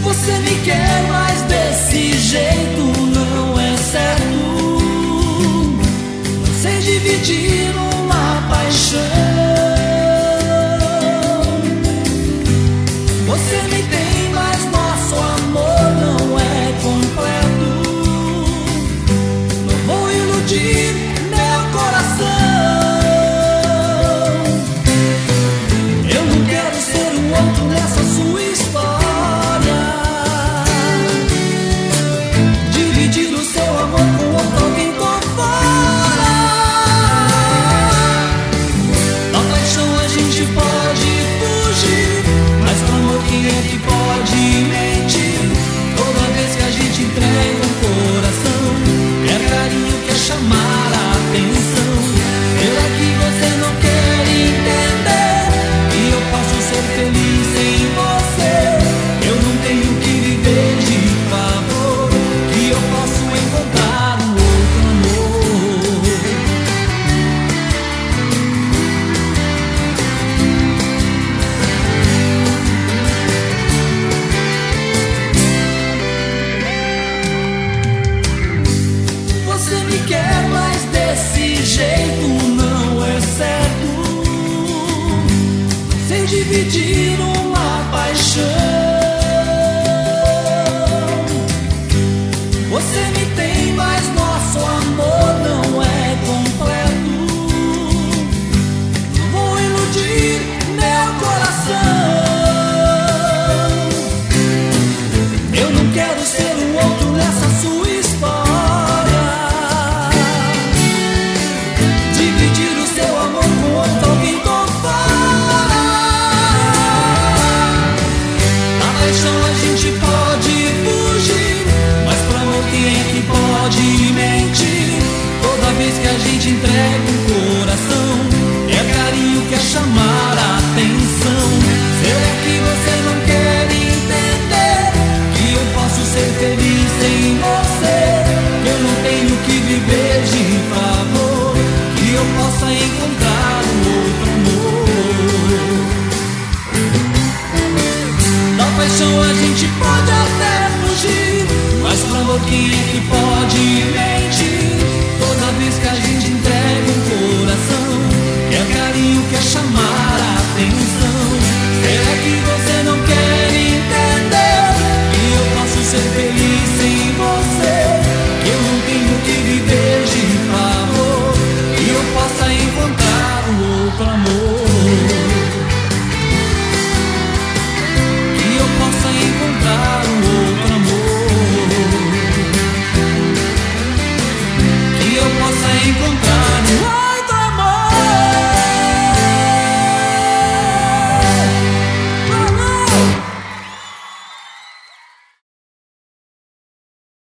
Você me quer, mas desse jeito não é certo. Não sei dividir uma paixão. Você me tem, mas nosso amor não é completo. Não vou iludir meu coração. Eu não quero ser um outro nessa sua história. Dividir o seu amor com outro alguém por fora. Da paixão a gente pode fugir, mas pro amor quem é que pode mentir? Toda vez que a gente entrega um coração, é carinho que é chamar a atenção. Será que você não quer entender que eu posso ser feliz sem você? Eu não tenho que viver de favor, que eu posso encontrar um outro amor. Você me quer, mas desse jeito não é certo. Não sei dividir uma paixão. Você me tem, mas nosso amor não é completo. Não vou iludir meu coração. Eu não quero ser um outro nessa sua história. Dividir o seu amor com outro alguém por fora. Na paixão a gente pode fugir, mas pro amor quem é que pode mentir? Toda vez que a gente entrega um coração, é carinho que é chamar a atenção. Será que você não quer entender que eu posso ser feliz sem você? Que eu não tenho que viver de favor, que eu possa encontrar um outro amor. Da paixão a gente pode até fugir, mas pro amor quem é que pode mentir? Toda vez que a gente entrega um coração, é carinho que é chamar a atenção. Será que você não quer entender que eu posso ser feliz sem você? Que eu não tenho que viver de favor, que eu possa encontrar um outro amor.